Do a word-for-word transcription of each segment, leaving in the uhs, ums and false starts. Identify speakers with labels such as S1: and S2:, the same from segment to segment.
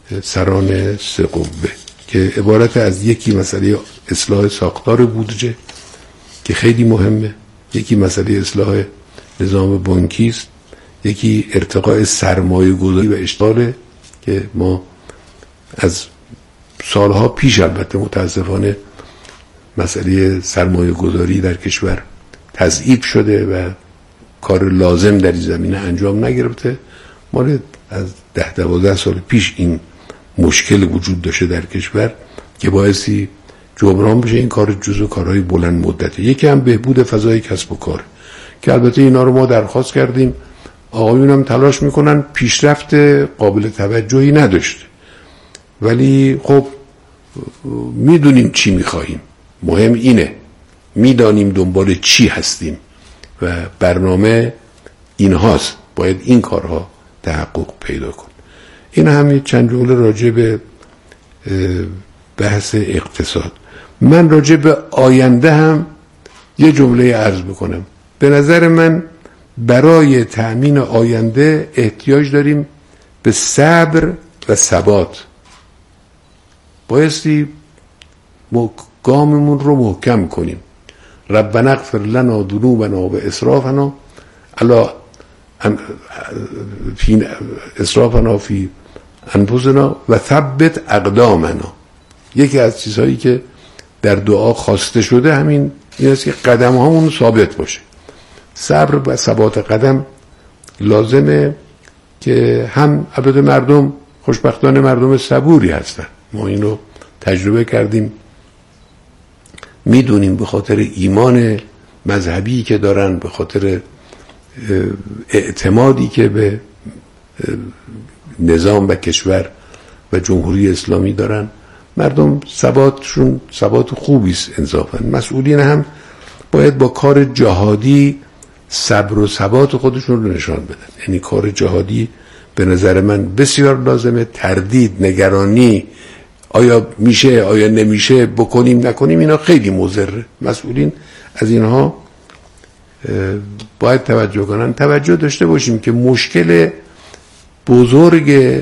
S1: سران سه قوه که عبارت از یکی مسئله اصلاح ساختار بودجه که خیلی مهمه، یکی مسئله اصلاح نظام بانکی است، یکی ارتقاء سرمایه گذاری و اشتغال که ما از سالها پیش البته متاسفانه مسئله سرمایه گذاری در کشور تضعیف شده و کار لازم در این زمینه انجام نگرفته. ما از ده دوازده سال پیش این مشکل وجود داشته در کشور که باعثی جبران بشه. این کار جزو کارهای بلند مدته. یکی هم بهبود فضای کسب و کار که البته اینا رو ما درخواست کردیم، آقایون هم تلاش میکنن، پیشرفت قابل توجهی نداشته، ولی خب میدونیم چی میخواهیم، مهم اینه میدانیم دنبال چی هستیم و برنامه این هاست، باید این کارها تحقق پیدا کن. این هم چند جمله راجع به بحث اقتصاد. من راجع به آینده هم یه جمله عرض بکنم. به نظر من برای تأمین آینده احتیاج داریم به صبر و ثبات. بایستی گاممون رو محکم کنیم. ربنا اغفر لنا ذنوبنا و اسرافنا الا فی اسرافنا فی انفسنا و ثبت اقدامنا. یکی از چیزهایی که در دعا خواسته شده همین این است که قدم هامون ثابت باشه. صبر و ثبات قدم لازمه که هم البته مردم خوشبختانه مردم صبوری هستن، ما اینو تجربه کردیم، میدونیم به خاطر ایمان مذهبی که دارن، به خاطر اعتمادی که به نظام و کشور و جمهوری اسلامی دارن، مردم ثباتشون ثبات خوبی است. انصافا مسئولین هم باید با کار جهادی صبر و ثبات خودشون رو نشان بدن. یعنی کار جهادی به نظر من بسیار لازمه. تردید، نگرانی، آیا میشه آیا نمیشه، بکنیم نکنیم، اینا خیلی مضره. مسئولین از اینها باید توجه کنن. توجه داشته باشیم که مشکل بزرگ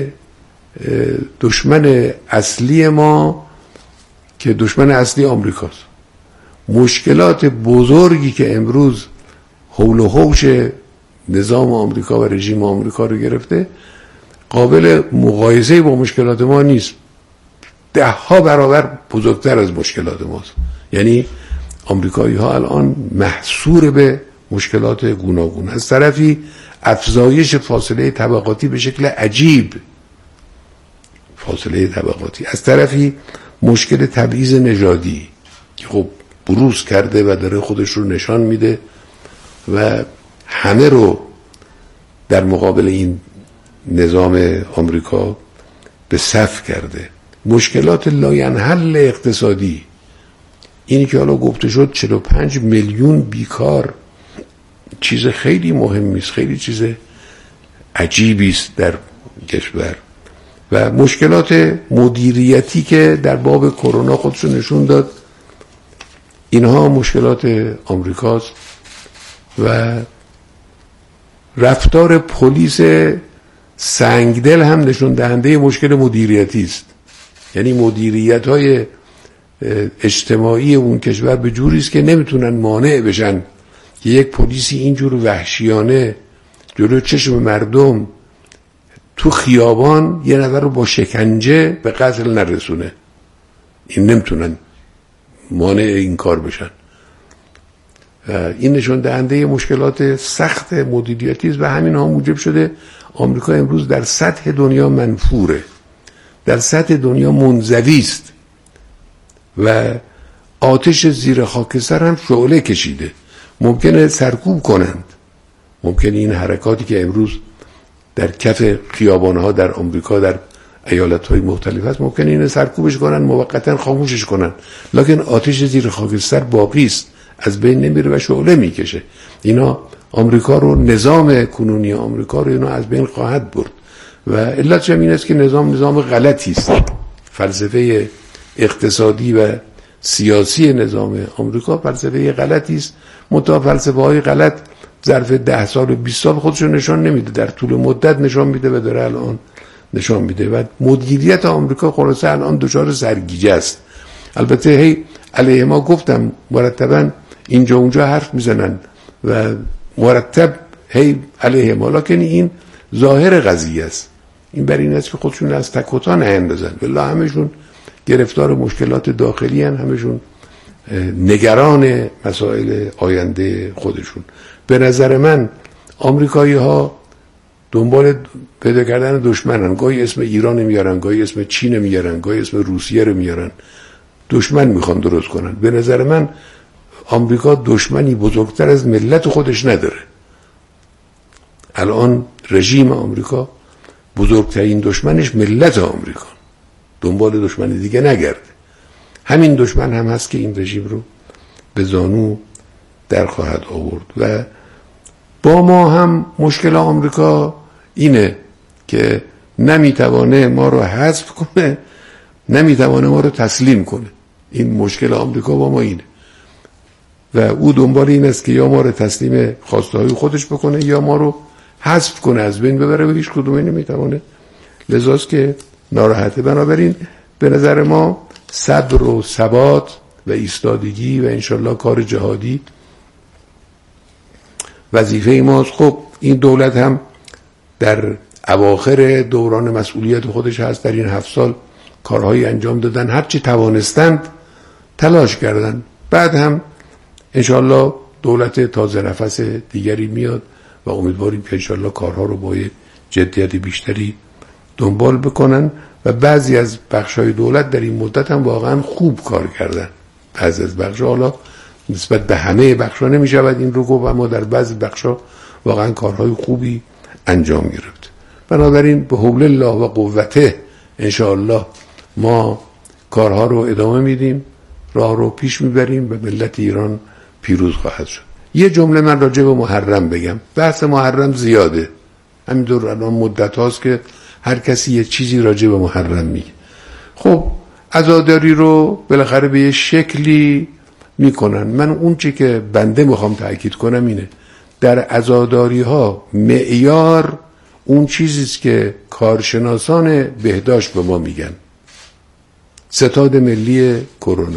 S1: دشمن اصلی ما که دشمن اصلی آمریکاست، مشکلات بزرگی که امروز حول و حوش نظام آمریکا و رژیم آمریکا رو گرفته قابل مقایسه با مشکلات ما نیست، ده ها برابر بزرگتر از مشکلات ماست. یعنی آمریکایی ها الان محصور به مشکلات گوناگون. از طرفی افزایش فاصله طبقاتی به شکل عجیب، فاصله طبقاتی، از طرفی مشکل تبعیض نژادی که خب بروز کرده و داره خودش رو نشان میده و همه رو در مقابل این نظام آمریکا به صف کرده. مشکلات لاینحل اقتصادی، اینی که حالا گفته شد چهل و پنج میلیون بیکار، چیز خیلی مهمی است، خیلی چیز عجیبی است در کشور. و مشکلات مدیریتی که در باب کرونا خودشو نشون داد، اینها مشکلات آمریکاست. و رفتار پلیس سنگدل هم نشون دهنده مشکل مدیریتی است. یعنی مدیریت های اجتماعی اون کشور به جوری است که نمیتونن مانع بشن که یک پلیسی اینجور وحشیانه جلو چشم مردم تو خیابان یه نفر رو با شکنجه به قتل نرسونه. این نمیتونن مانع این کار بشن. این نشون دهنده مشکلات سخت مدیریتی است و همین ها موجب شده آمریکا امروز در سطح دنیا منفوره، در سطح دنیا منزوی است و آتش زیر خاکستر هم شعله کشیده. ممکنه سرکوب کنند، ممکنه این حرکاتی که امروز در کف خیابانها در آمریکا در ایالت‌های مختلف هست، ممکنه این سرکوبش کنن، موقتا خاموشش کنن، لکن آتش زیر خاکستر باقی است، از بین نمیره و شعله میکشه. اینا آمریکا رو، نظام کنونی آمریکا رو اینا از بین خواهد برد و علتش هم این است که نظام نظام غلطی است. فلسفه اقتصادی و سیاسی نظام آمریکا فلسفه غلطی است. منتها فلسفه های غلط ظرف ده سال و بیست سال خودشو نشان نمیده، در طول مدت نشان میده و داره الان نشان میده و مدیریت آمریکا خلاصه الان دچار سرگیجه است. البته هی علیه ما گفتم مرتبا اینجا اونجا حرف میزنن و مرتب هی علیه ما، لکن این ظاهر قضیه است. این بر این است که خودشون از تک و تا نیندازن، والله همشون گرفتار مشکلات داخلی هن، همشون نگران مسائل آینده خودشون. به نظر من آمریکایی ها دنبال پیدا کردن دشمنن، گاهی اسم ایران میارن، گاهی اسم چین میارن، گاهی اسم روسیه رو میارن، دشمن میخوان درست کنن. به نظر من آمریکا دشمنی بزرگتر از ملت خودش نداره. الان رژیم آمریکا بزرگترین دشمنش ملت آمریکا، دنبال دشمن دیگه نگرده. همین دشمن هم هست که این رژیم رو به زانو در خواهد آورد. و با ما هم مشکل آمریکا اینه که نمیتوانه ما رو حذف کنه، نمیتوانه ما رو تسلیم کنه. این مشکل آمریکا با ما اینه و او دنبال این است که یا ما رو تسلیم خواسته های خودش بکنه یا ما رو حذف کنه، از بین ببره و هیچ کدومی نمیتوانه. لذاست که ناراحته. بنابراین به نظر ما صبر و ثبات و ایستادگی و انشالله کار جهادی وظیفه ماست. خب این دولت هم در اواخر دوران مسئولیت خودش هست، در این هفت سال کارهایی انجام دادن، هرچی توانستند تلاش کردن. بعد هم انشالله دولت تازه نفس دیگری میاد و امیدواریم که انشالله کارها رو با جدیت بیشتری دنبال بکنن و بعضی از بخشای دولت در این مدت هم واقعا خوب کار کردن. بعضی از بخشا، حالا نسبت به همه بخشا نمیشود این رو گفت، اما در بعضی بخشا واقعا کارهای خوبی انجام گرفت. بنابراین به حول الله و قوته انشاءالله ما کارها رو ادامه میدیم، راه رو پیش میبریم و ملت ایران پیروز خواهد شد. یه جمله من راجع به محرم بگم. بحث محرم زیاده، همینطور الان مدت هاست که هر کسی یه چیزی راجع به محرم میگه. خب عزاداری رو بالاخره به یه شکلی میکنن. من اون چی که بنده میخوام تأکید کنم اینه، در عزاداری ها معیار اون چیزیست که کارشناسان بهداشت به ما میگن، ستاد ملی کرونا.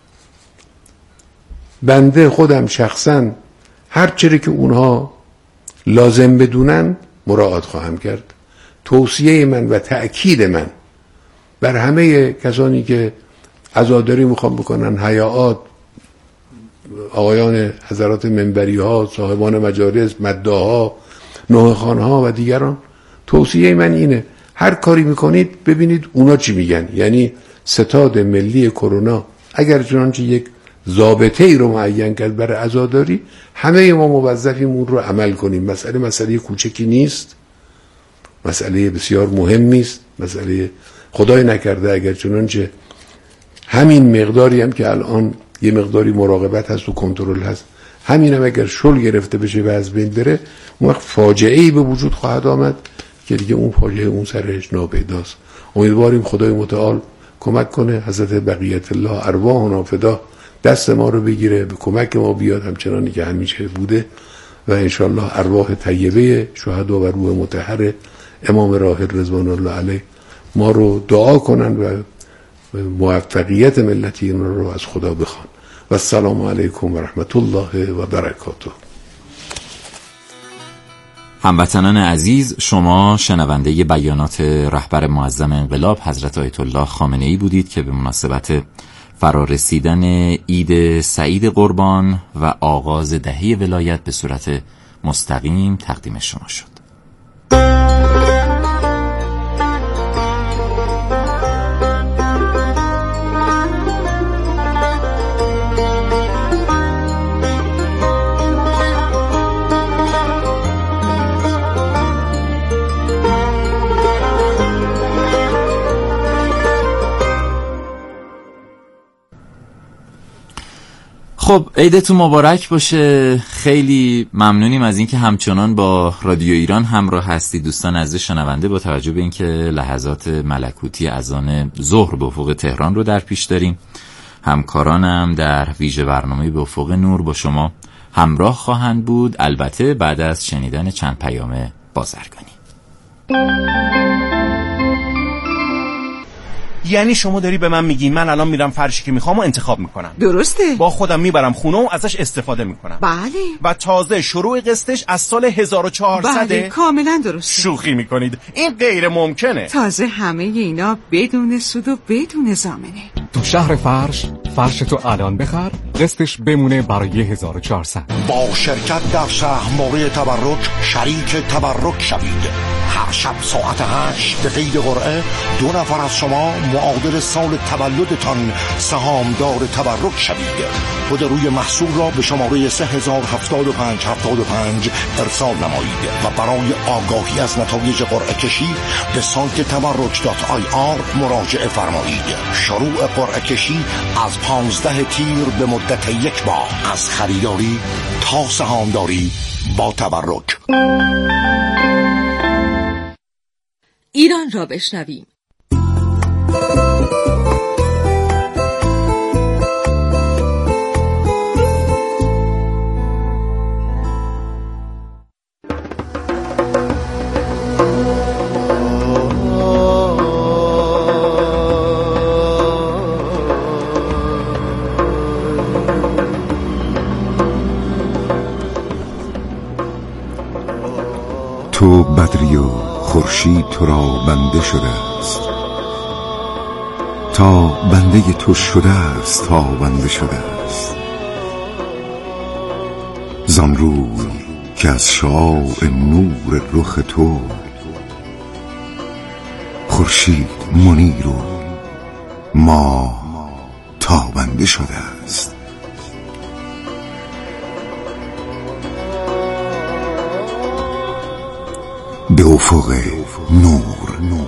S1: بنده خودم شخصا هر چیزی که اونها لازم بدونن مراعات خواهم کرد. توصیه من و تأکید من بر همه کسانی که عزاداری میخوام بکنن، حیاات، آقایان حضرات منبری ها، صاحبان مجالس، مداها، نوحخوان ها و دیگران، توصیه من اینه هر کاری میکنید ببینید اونا چی میگن. یعنی ستاد ملی کرونا اگر چنانچه یک ضابطه ای رو معین کرد برای عزاداری، همه ما موظفیم اون رو عمل کنیم. مسئله مسئله کوچکی نیست، مسئله بسیار مهمی است. مسئله خدای نکرده اگر چنانچه همین مقداری هم که الان یه مقداری مراقبت هست و کنترل هست، همین هم اگر شل گرفته بشه و از بین بره، اون وقت فاجعه‌ای به وجود خواهد آمد که دیگه اون فاجعه اون سرش ناپیداست. امیدواریم خدای متعال کمک کنه، حضرت بقیت الله ارواحنا فدا دست ما رو بگیره، به کمک ما بیاد همچنانی که همیشه بوده و انشالله ارواح طیبه شهدا و روح مطهر امام راحل رضوان الله علیه ما رو دعا کنن و موفقیت ملت ایران رو از خدا بخوان. و السلام علیکم و رحمت الله و برکاته.
S2: هموطنان عزیز، شما شنونده بیانات رهبر معظم انقلاب حضرت آیت الله خامنه ای بودید که به مناسبت فرارسیدن عید سعید قربان و آغاز دهه ولایت به صورت مستقیم تقدیم شما شد. خب عیدتون مبارک باشه. خیلی ممنونیم از اینکه همچنان با رادیو ایران همراه هستید دوستان عزیز شنونده. با توجه به اینکه لحظات ملکوتی اذان ظهر به افق تهران رو در پیش داریم، همکارانم در ویژه برنامه به افق نور با شما همراه خواهند بود، البته بعد از شنیدن چند پیام بازرگانی.
S3: یعنی شما داری به من میگی من الان میرم فرشی که میخوام و انتخاب میکنم؟
S4: درسته.
S3: با خودم میبرم خونه و ازش استفاده میکنم.
S4: بله.
S3: و تازه شروع قسطش از سال هزار و چهارصد.
S4: بله کاملا درسته.
S3: شوخی میکنید، این غیر ممکنه.
S4: تازه همه اینا بدون سود و بدون ضامنه.
S5: تو شهر فرش، فرش تو الان بخر، قسطش بمونه برای هزار و چهارصد.
S6: با شرکت در سهم‌بازی تبرک شریک تبرک شوید. هر شب ساعت هشت به قید قرعه دو نفر از شما معادل سال تولدتان سهامدار تبرک شوید. کد روی محصول را به شماره سه هزار هفتاد و پنج هفتاد و پنج ارسال نمایید و برای آگاهی از نتایج قرعه کشی به سایت تبرک دات آی آر مراجعه فرمایید. شروع قرعه کشی از پانزده تیر به مدت یک ماه، از خریداری تا سهامداری با تبرک.
S7: ایران را بشنویم.
S8: تو بدری و خورشید تو را بنده شده است، تا بنده تو شده است تا بنده شده است. زان روی که از شعاع نور رخ تو خورشید منیر و ماه تابنده شده است. به افق نور نور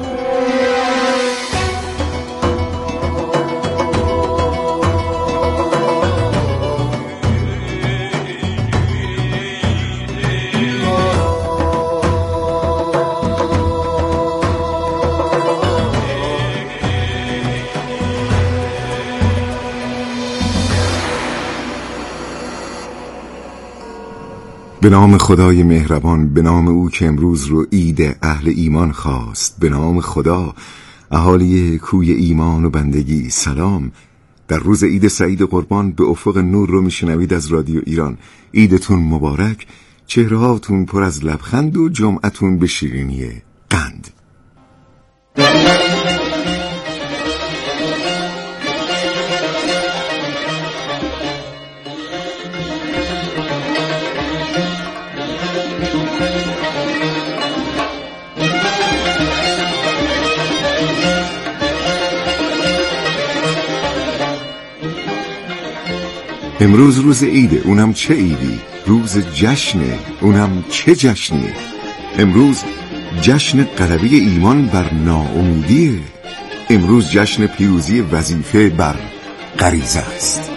S8: به نام خدای مهربان، به نام او که امروز رو عید اهل ایمان خواست، به نام خدا اهالی کوی ایمان و بندگی سلام. در روز عید سعید قربان به افق نور رو میشنوید از رادیو ایران. عیدتون مبارک، چهرهاتون پر از لبخند و جمعتون به شیرینی قند. امروز روز عیده، اونم چه عیدی؟ روز جشنه، اونم چه جشنی؟ امروز جشن غلبه ایمان بر ناامیدیه. امروز جشن پیروزی وظیفه بر غریزه است.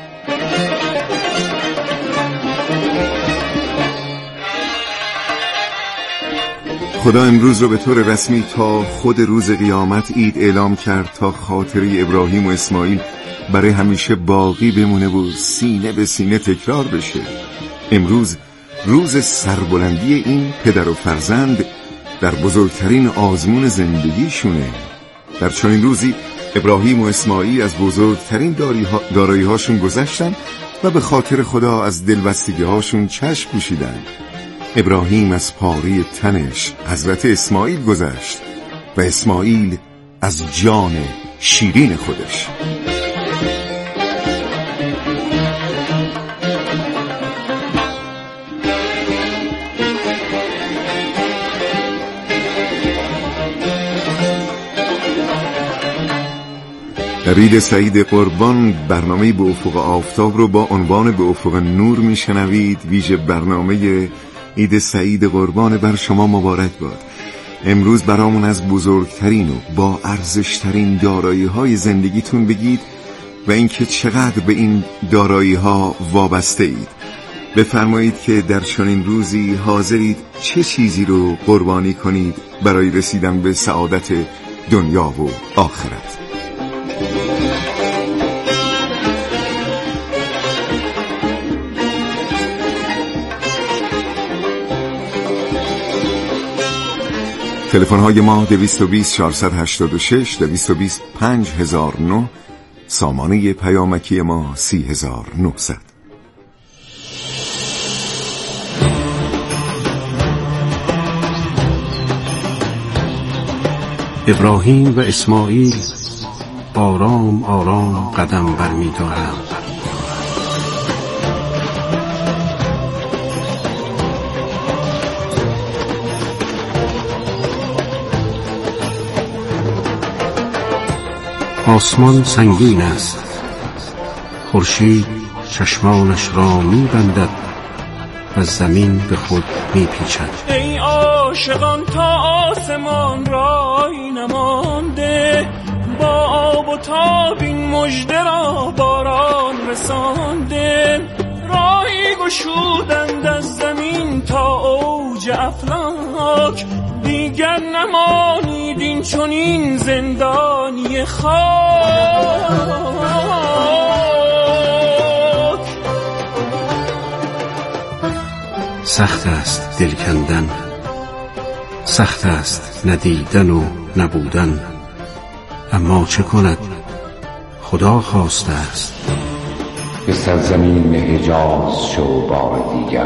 S8: خدا امروز رو به طور رسمی تا خود روز قیامت عید اعلام کرد تا خاطره ابراهیم و اسماعیل برای همیشه باقی بمونه و سینه به سینه تکرار بشه. امروز روز سربلندی این پدر و فرزند در بزرگترین آزمون زندگیشونه. در چنین روزی ابراهیم و اسماعیل از بزرگترین دارایی هاشون گذشتن و به خاطر خدا از دلبستگی هاشون چشم پوشیدن. ابراهیم از پاره تنش حضرت اسماعیل گذشت و اسماعیل از جان شیرین خودش. در عید سعید قربان برنامه به افق آفتاب رو با عنوان به افق نور میشنوید. ویژه برنامه عید سعید قربان بر شما مبارک باد. امروز برامون از بزرگترین و با ارزشترین دارایی های زندگیتون بگید و اینکه چقدر به این دارایی ها وابسته اید. بفرمایید که در چنین روزی حاضرید چه چیزی رو قربانی کنید برای رسیدن به سعادت دنیا و آخرت. تلفن های ما دویست و بیست چهارصد و هشتاد و شش، دویست و بیست پنج هزار و نه، سامانه پیامکی ما سی هزار و نهصد.
S9: ابراهیم و اسماعیل آرام آرام قدم برمی‌دارند. آسمان سنگین است، خورشید چشمانش را می‌بندد و زمین به خود می‌پیچد.
S10: ای عاشقان تا آسمان رای نمانده، با آب و تاب این مژده را باران رسانده. راهی گشودند از زمین تا اوج افلاک، دیگر نمانید این چنین زندانی خاک.
S9: سخت است دل کندن، سخت است ندیدن و نبودن، اما چه کند خدا خواسته است.
S11: به سرزمین حجاز شو بار دیگر،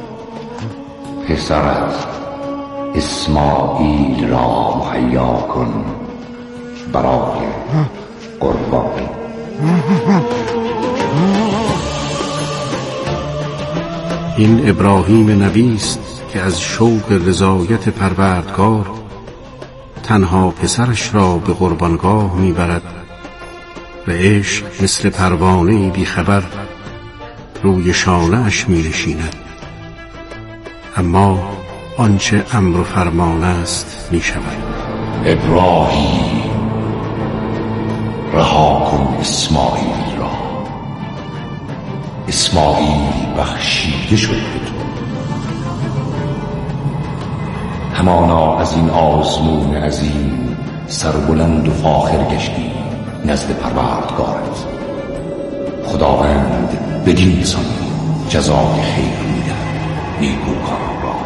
S11: پسرت اسماعیل را مهیا کن برای قربانی.
S9: این ابراهیم نبی است که از شوق رضایت پروردگار تنها پسرش را به قربانگاه میبرد و عشق مثل پروانه‌ای بیخبر روی شانه‌اش می‌نشیند، اما آنچه امر و فرمان است میشود.
S11: ابراهیم رها کن اسماعیل را، اسماعیل بخشیده شد به تو. همانا از این آزمون عظیم سربلند و فاخر گشتی نزد پروردگارت. خداوند بدین سان جزای خیر می‌دهد نیکوکاران را.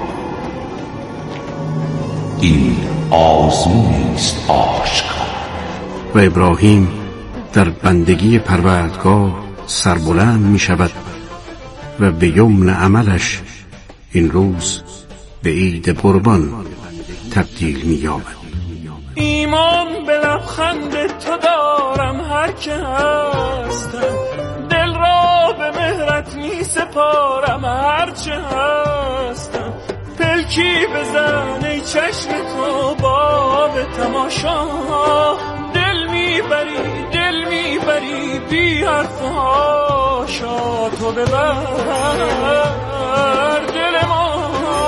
S11: این آزمونی است آشکار.
S9: و ابراهیم در بندگی پروردگار سربلند می شود و به یمن عملش این روز به عید قربان تبدیل می یابد.
S10: ایمان به لبخند تو دارم هر که هستم، دل را به مهرت می سپارم هر چه هستم. پلکی بزن ای چشم تو باب تماشا، دل میبری دل میبری بی حرف و هاشا. تو ببر دل ما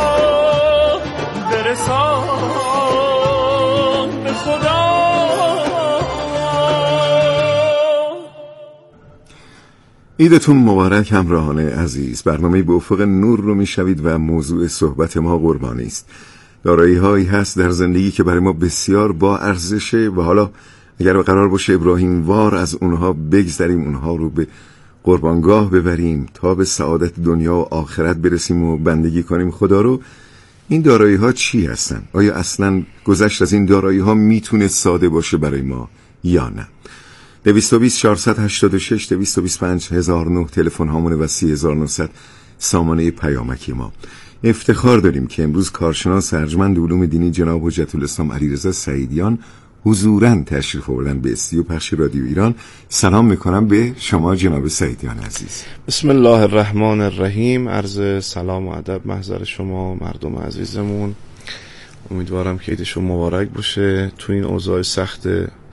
S10: برسان به خدا.
S8: عیدتون مبارک همراهان عزیز. برنامه به افق نور رو میشوید و موضوع صحبت ما قربانی است. دارایی هایی هست در زندگی که برای ما بسیار با ارزشه و حالا اگر قرار باشه ابراهیم وار از اونها بگذریم، اونها رو به قربانگاه ببریم تا به سعادت دنیا و آخرت برسیم و بندگی کنیم خدا رو، این دارایی ها چی هستن؟ آیا اصلا گذشت از این دارایی ها میتونه ساده باشه برای ما یا نه؟ دویست و بیست چهارصد و هشتاد و شش، دویست و بیست پنج هزار و نه تلفن هامونه و سی هزار و نهصد سامانه پیامکی ما. افتخار داریم که امروز کارشناس ارجمند علوم دینی جناب حجت الاسلام علیرضا سعیدیان حضوراً تشریف آوردن به استودیو پخش رادیو ایران. سلام میکنم به شما جناب سعیدیان عزیز.
S12: بسم الله الرحمن الرحیم. عرض سلام و ادب محضر شما مردم عزیزمون. امیدوارم که عیدشون مبارک باشه. تو این اوضاع سخت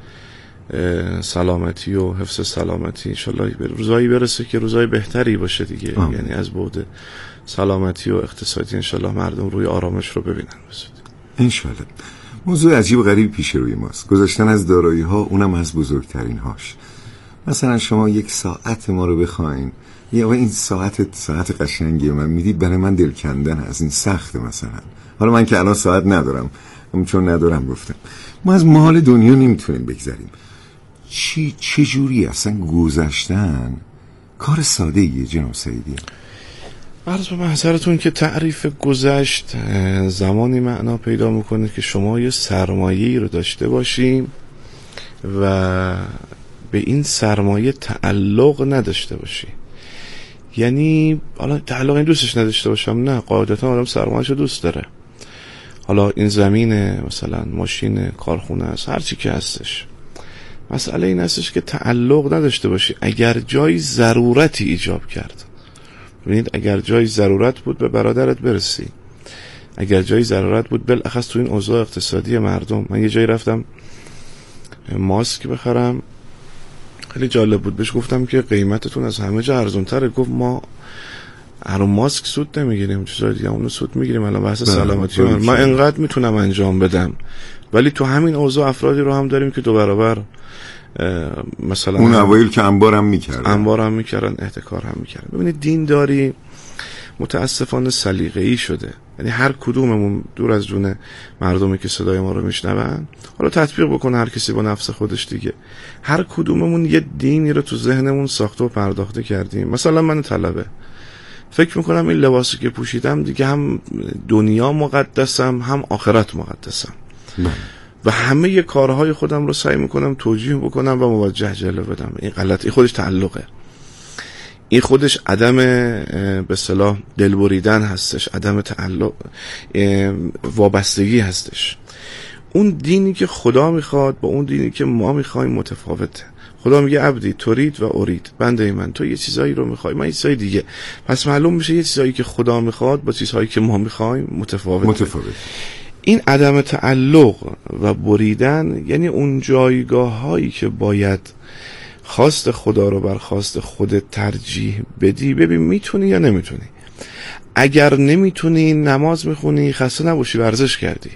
S12: سلامتی و حفظ سلامتی انشالله به روزایی برسه که روزای بهتری باشه دیگه. آه. یعنی از بعد سلامتی و اقتصادی انشالله مردم روی آرامش رو ببینن بسید
S8: انشالله. موضوع عجیب و غریب پیش روی ماست، گذاشتن از دارایی ها، اونم از بزرگترین هاش. مثلا شما یک ساعت ما رو بخواین، یا این ساعت ساعت قشنگی من میدید، برای من دل کندن از این سخته. مثلا حالا من که الان ساعت ندارم، چون ندارم گفتم ما از مال دنیا نمیتونیم بگذریم. چی چجوری اصلا گذشتن کار ساده ایه جناب سعیدی؟
S12: عرض به محضرتون که تعریف گذشت زمانی معنا پیدا میکنه که شما یه سرمایه‌ای رو داشته باشی و به این سرمایه تعلق نداشته باشی. یعنی حالا تعلق این دوستش نداشته باشم، نه، قاعدتا آدم سرمایه‌شو دوست داره. حالا این زمینه، مثلا ماشین، کارخونه است، هر چی که هستش. مسئله این هستش که تعلق نداشته باشی. اگر جایی ضرورتی ایجاب کرد، ببینید اگر جایی ضرورت بود به برادرت برسی، اگر جایی ضرورت بود بالاخص تو این اوضاع اقتصادی مردم. من یه جایی رفتم ماسک بخرم، خیلی جالب بود، بهش گفتم که قیمتتون از همه جا ارزان‌تره. گفت ما هر ماسک سود نمیگیریم، چیزای دیگه اونو سود میگیریم. الان بحث سلامتی من من انقدر میتونم انجام بدم، ولی تو همین اوضاع افرادی رو هم داریم که دو برابر مثلا
S8: اون اوایل که انبارم میکردن
S12: انبارم میکردن احتکار هم میکردن. ببینید دینداری متاسفانه سلیقه‌ای شده. یعنی هر کدوممون دور از جون مردمی که صدای ما رو میشنون، حالا تطبیق بکنه هر کسی با نفس خودش دیگه، هر کدوممون یه دینی رو تو ذهنمون ساخته و پرداخته کردیم. مثلا من طلبه فکر میکنم این لباسی که پوشیدم دیگه هم دنیا مقدسم هم آخرت مقدسم من. و همه ی کارهای خودم رو سعی میکنم توجیه بکنم و موجه جلوه بدم. این غلط، این خودش تعلقه، این خودش عدم به اصطلاح دل بریدن هستش، عدم تعلق، وابستگی هستش. اون دینی که خدا میخواد با اون دینی که ما میخوایم متفاوته. خدا میگه عبدی ترید و ارید، بنده من تو یه چیزایی رو میخوای، من یه چیزای دیگه. پس معلوم میشه یه چیزایی که خدا میخواد با چیزهایی که ما میخوایم متفاوته.
S8: متفاوت.
S12: این عدم تعلق و بریدن یعنی اون جایگاه هایی که باید خواست خدا رو بر خواست خودت ترجیح بدی. ببین میتونی یا نمیتونی. اگر نمیتونی نماز میخونی، خسته نباشی، ورزش کردی.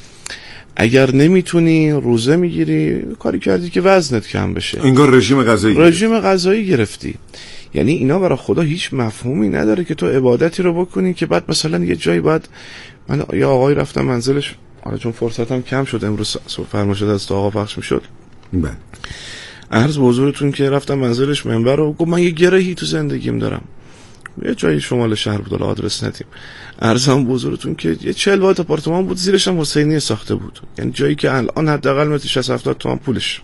S12: اگر نمیتونی روزه میگیری، کاری کردی که وزنت کم بشه،
S8: انگار رژیم غذایی
S12: رژیم غذایی گرفتی. یعنی اینا برای خدا هیچ مفهومی نداره که تو عبادتی رو بکنی که بعد مثلا یه جایی بعد. من یه آقای رفتم منزلش، حالا چون فرصتم کم شد امروز فرما شده از تو آقا پخش میشد،
S8: بله،
S12: عرض به حضورتون که رفتم منزلش منبر رو، گفت من یه گرهی تو زندگیم دارم، یه جایی شمال شهر بود، آدرس ندیم. عرضم به حضورتون که یه چهل واحد آپارتمان بود، زیرش هم حسینی ساخته بود، یعنی جایی که الان حداقل متر شصت هفتاد تومن پولش.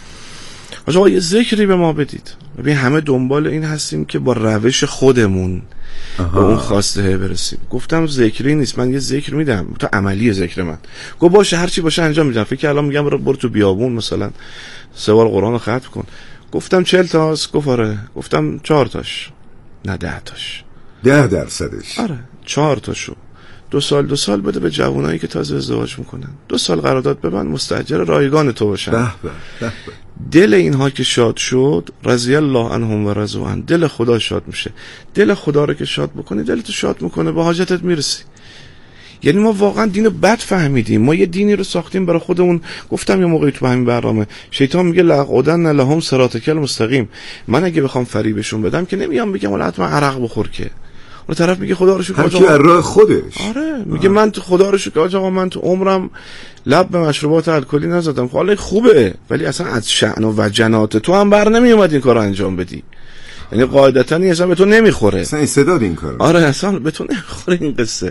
S12: آقا یه ذکری به ما بدید. ببین همه دنبال این هستیم که با روش خودمون به اون خواسته برسیم. گفتم ذکری نیست، من یه ذکر میدم، تو عملی ذکر من. گفت باشه هر چی باشه انجام میدم. فکر الان میگم برو تو بیابون مثلا سه بار قرآن رو ختم کن. گفتم چهل تاست؟ گفت آره. گفتم چهار تاش؟ نه ده تاش.
S8: ده درصدش؟
S12: آره چهار تاشو دو سال دو سال بده به جوانایی که تازه ازدواج میکنن. دو سال قرارداد به من مستاجر رایگان تو باشن.
S8: به به به.
S12: دل اینها که شاد شد، رضی الله عنهم و رضوا عنه، دل خدا شاد میشه. دل خدا رو که شاد بکنی، دلتو شاد میکنه، به حاجتت میرسی. یعنی ما واقعا دینو بد فهمیدیم. ما یه دینی رو ساختیم برای خودمون. گفتم یه موقعی تو همین برنامه، شیطان میگه لقعدن لهم صراطک المستقیم. من اگه بخوام فریبشون بدم که نمیام بگم ولی حتما عرق بخور، که اون طرف میگه خدا رو شکر
S8: هر کی راه خودش.
S12: آره میگه من تو خدا رو شکر آقا من تو عمرم لب به مشروبات الکلی نزدم. حالا خوبه، ولی اصلا از شأن و وجنات تو هم بر نمی اومد این کارو انجام بدی. یعنی قاعدتا این اصلا به تو نمیخوره،
S8: اصلا استعداد این کار.
S12: آره اصلا به تو نمیخوره این قصه.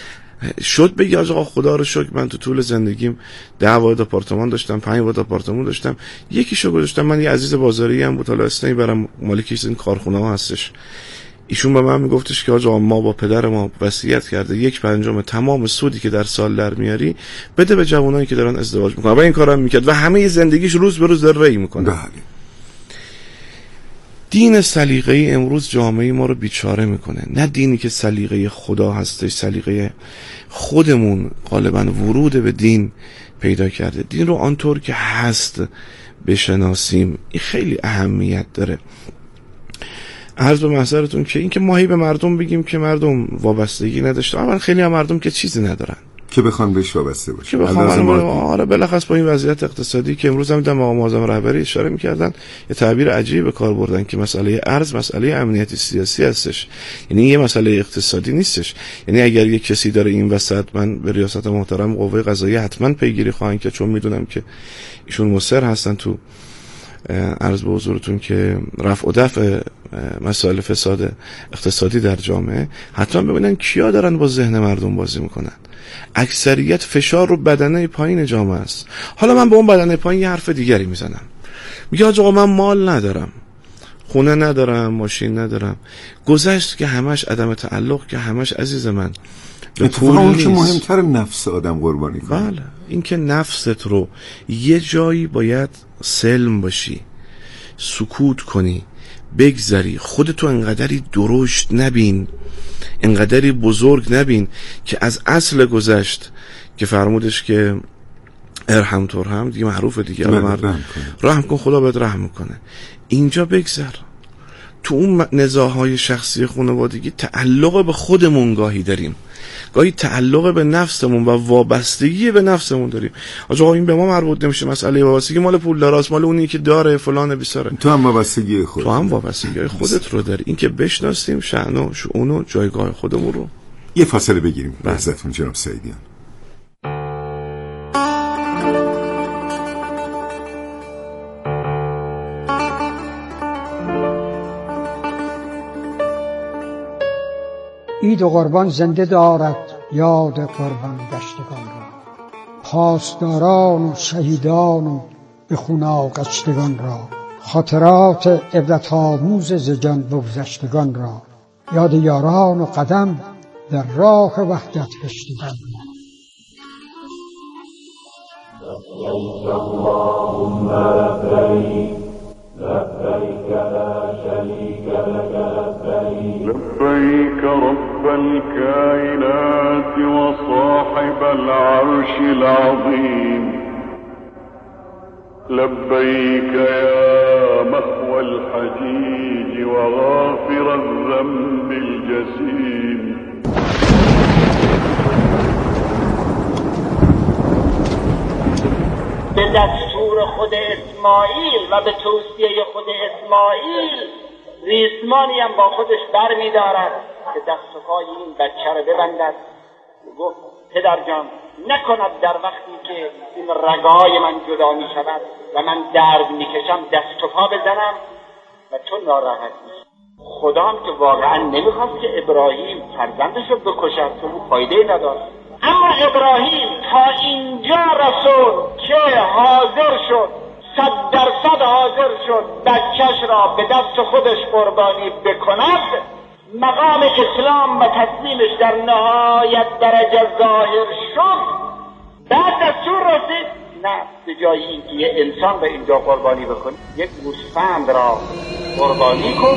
S12: شد بگی آقا خدا رو شکر من تو طول زندگیم ده واحد آپارتمان داشتم، پنج واحد آپارتمان داشتم، یکیشو گذاشتم. من یه عزیز بازاری هم بود، حالا اسمی برام، مالکیش این کارخونه ها هستش. ایشون به من میگفتش که آقا ما با پدر ما وصیت کرده یک پنجم تمام سودی که در سال در میاری بده به جوانایی که دارن ازدواج میکنن، و این کارم میکرد و همه زندگیش روز به روز داره ری میکنه.
S8: بله.
S12: دین سلیقه‌ای امروز جامعه ما رو بیچاره میکنه، نه دینی که سلیقه خدا هستش، سلیقه خودمون غالبا ورود به دین پیدا کرده. دین رو آنطور که هست بشناسیم، این خیلی اهمیت داره. عرض به محضرتون که این که ماهی به مردم بگیم که مردم وابستگی نداشته، اول خیلی هم مردم که چیزی ندارن
S8: که بخوان بهش وابسته باشن،
S12: که بخوان. آره بالاخص با این وضعیت اقتصادی که امروز هم دیدم آقا معظم رهبری اشاره می‌کردن، یه تعبیر عجیبی به کار بردن که مسئله ارز مسئله امنیتی سیاسی هستش. یعنی یه مسئله اقتصادی نیستش. یعنی اگر یک کسی داره این وسط، من به ریاست محترم قوه قضاییه حتما پیگیری خواهند که، چون میدونم که ایشون مصر هستن تو عرض به حضورتون که رفع و دفع مسائل فساد اقتصادی در جامعه، حتما ببینن کیا دارن با ذهن مردم بازی میکنن. اکثریت فشار رو بدنه پایین جامعه است. حالا من به اون بدنه پایین یه حرف دیگری میزنم، میگه آقا من مال ندارم، خونه ندارم، ماشین ندارم، گذشت که همش عدم تعلق، که همش عزیز من به پول نیست.
S8: که مهمتر نفس آدم قربانی کنه.
S12: بله، این که نفست رو یه جایی باید سلم باشی، سکوت کنی، بگذری، خودتو انقدری درشت نبین، انقدری بزرگ نبین که از اصل گذشت که فرمودش که ارحم ترحم، دیگه معروفه دیگه، رحم, رحم کن خدا بهت رحم میکنه. اینجا بگذر. تو اون نزاعهای شخصی خانوادگی تعلق به خودمون گاهی داریم، گاهی تعلق به نفسمون و وابستگی به نفسمون داریم. آقا این به ما مربوط نمیشه، مسئله وابستگی مال پولداراست، مال اونی که داره فلان بیساره.
S8: تو هم وابستگی خودت،
S12: تو هم وابستگی خودت رو داری. این که بشناسیم شأن و شؤون و جایگاه خودمون رو.
S8: یه فاصله بگیریم. لحظتون جناب سعیدیان.
S13: عید و قربان زنده دارد یاد قربان گشتگان را، پاسداران و شهیدان و به خون آغشتگان را، خاطرات عبرت آموز ز جان بگذشتگان را، یاد یاران و قدم در راه وحدت کشتگان را.
S10: لبیک اللهم لبیک لبیک لا شریک لک لبیک لبیک رب الكائنات وصاحب العرش العظيم لبيك يا محو الحجيج وغافر الذنب الجسيم.
S14: به دستور خود اسماعیل و به توصیه خود اسماعیل ریسمانی هم با خودش بر می دارد که دست و پای این بچه رو ببندد. گفت پدر جان نکند در وقتی که این رگای من جدا می شود و من درد می کشم دست و پا بزنم و تو ناراحت می شود. خدا هم که واقعا نمیخواست که ابراهیم فرزندش رو بکشد، تو فایده نداشت. اما ابراهیم تا اینجا رسول که حاضر شد، صد درصد حاضر شد بچهش را به دست خودش قربانی بکند، مقام اسلام و تسلیمش در نهایت درجه ظاهر شد. بعد دستور رسید نه، به جای اینکه یه انسان به اینجا قربانی بکنی، یک گوسفند را قربانی کن.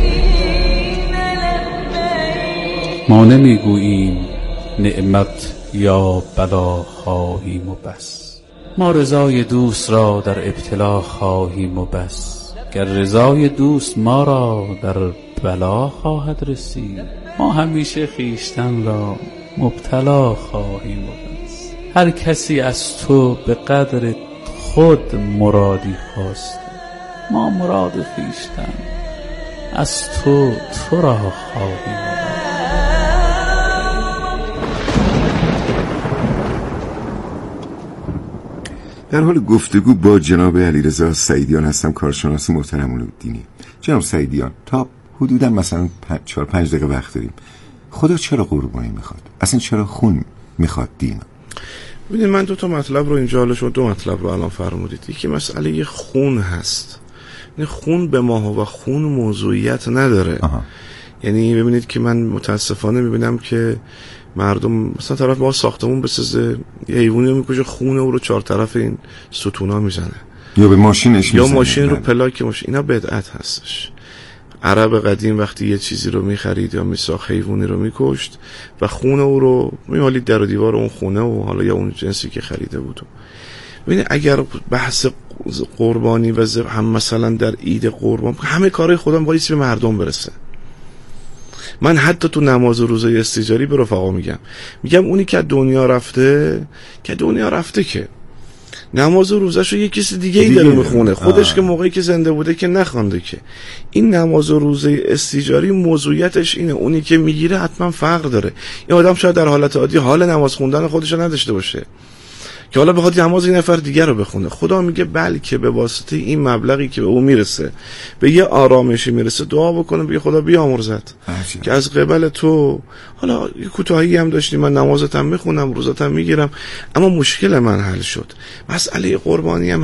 S15: ما نمیگوییم نعمت یا بلا خواهیم و بس، ما رضای دوست را در ابتلا خواهیم و بس، گر رضای دوست ما را در بلا خواهد رسید، ما همیشه خیشتن را مبتلا خواهیم و بس. هر کسی از تو به قدر خود مرادی خواسته، ما مراد خیشتن از تو تو را خواهیم و بس.
S8: در حال گفتگو با جناب علیرضا سعیدیان هستم، کارشناس محترم علوم دینی. جناب سعیدیان، تا حدودا مثلا چهار پنج دقیقه وقت داریم. خدا چرا قربانی میخواد؟ اصلا چرا خون میخواد دین؟
S12: ببینید من دو تا مطلب رو اینجا حالا شما دو مطلب رو الان فرمودید. یکی مسئله یه خون هست، یعنی خون به ما و خون موضوعیت نداره. آها. یعنی ببینید که من متاسفانه میبینم که مردم مثلا طرف با ساختمون بسازه، یه حیوانی میکشه، خون او رو چهار طرف این ستونا میزنه،
S8: یا به ماشینش
S12: یا
S8: میزنه،
S12: ماشین رو پلاک ماشین. اینا بدعت هستش. عرب قدیم وقتی یه چیزی رو میخرید یا میساخت، حیوانی رو میکشت و خون او رو میمالید در و دیوار اون خونه و حالا یا اون جنسی که خریده بود. ببینید اگر بحث قربانی و ذبح هم مثلا در عید قربان، همه کارهای خودم باید به مردم برسه. من حتی تو نماز و روزه استیجاری به رفقا میگم میگم اونی که دنیا رفته که دنیا رفته که نماز و روزهشو یه کسی دیگه ای داره میخونه، خودش آه. که موقعی که زنده بوده که نخوانده. که این نماز و روزه استیجاری موضوعیتش اینه، اونی که میگیره حتما فرق داره. این آدم شاید در حالت عادی حال نماز خوندن خودش نداشته باشه، که حالا بخواد نماز این نفر دیگر رو بخونه. خدا میگه بلکه به واسطه این مبلغی که به او میرسه به یه آرامشی میرسه دعا بکنه بگه خدا بیامرزت که از قبل تو حالا یه کوتاهی هم داشتی، من نمازتم میخونم روزتم میگیرم اما مشکل من حل شد. مسئله قربانی هم